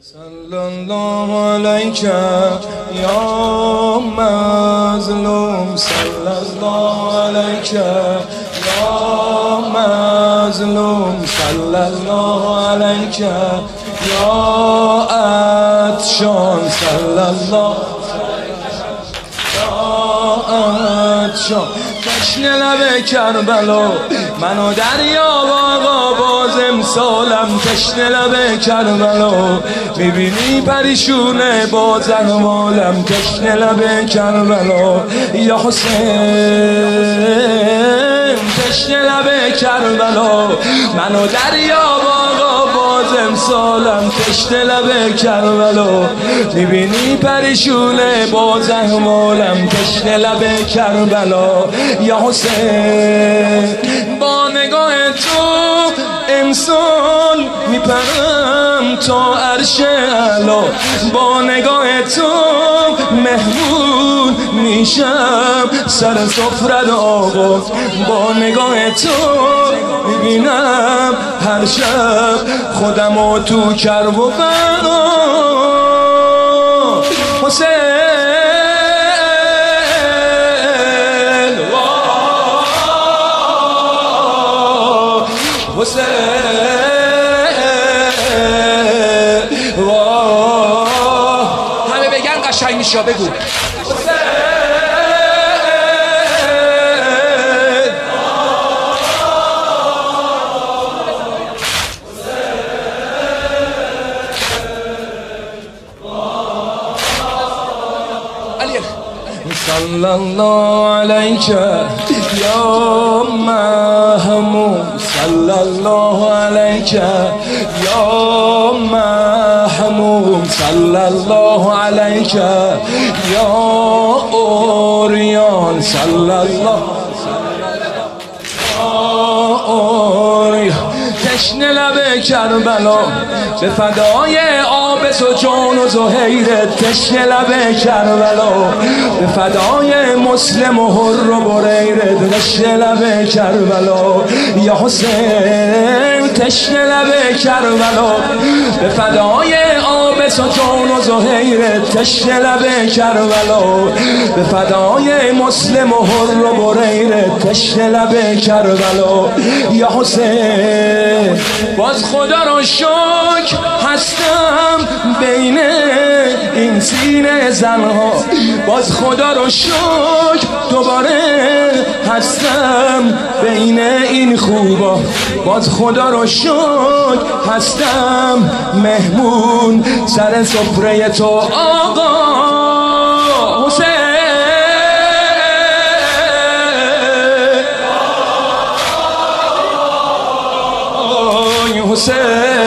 صلی الله علیک یا مظلوم، صلی الله علیک یا مظلوم، صلی الله علیک یا عطشان، صلی الله عطشان. تشنه لب کربلا منو دریاب آقا، باز امسالم تشنه لب کربلا. میبینی پریشونه باز احوالم، تشنه لب کربلا. یا حسین تشنه لب کربلا منو دریاب آقا، باز امسالم تشنه لب کربلا. میبینی پریشونه باز احوالم، تشنه لب کربلا. یا حسین با نگاه تو امسال میپرم تا عرش اعلا، با نگاه تو مهمون میشم سر سفرت آقا، با نگاه تو میبینم هر شب خودمو تو کرب و فنا. حسین حسین همه بگن قشنگ میشه، بگو صلی الله علیک یا محمود، صلی الله علیک یا محمود، صلی الله علیک یا اوریان، صلی الله تشنه لب کربلا به فدای آبس و جان و زهیرت، تشنه لب کربلا به فدای مسلم و حر و بریرت، تشنه لب کربلا. یا حسین تشنه لب کربلا به فدای آبس و جان و زهیرت، تشنه لب کربلا به فدای مسلم و حر و بریرت، تشنه لب کربلا. یا حسین باز خدا رو شکر هستم بین این سینه زنها، باز خدا رو شکر دوباره هستم بین این خوبا، باز خدا رو شکر هستم مهمون سر سفره تو آقا. حسین حسین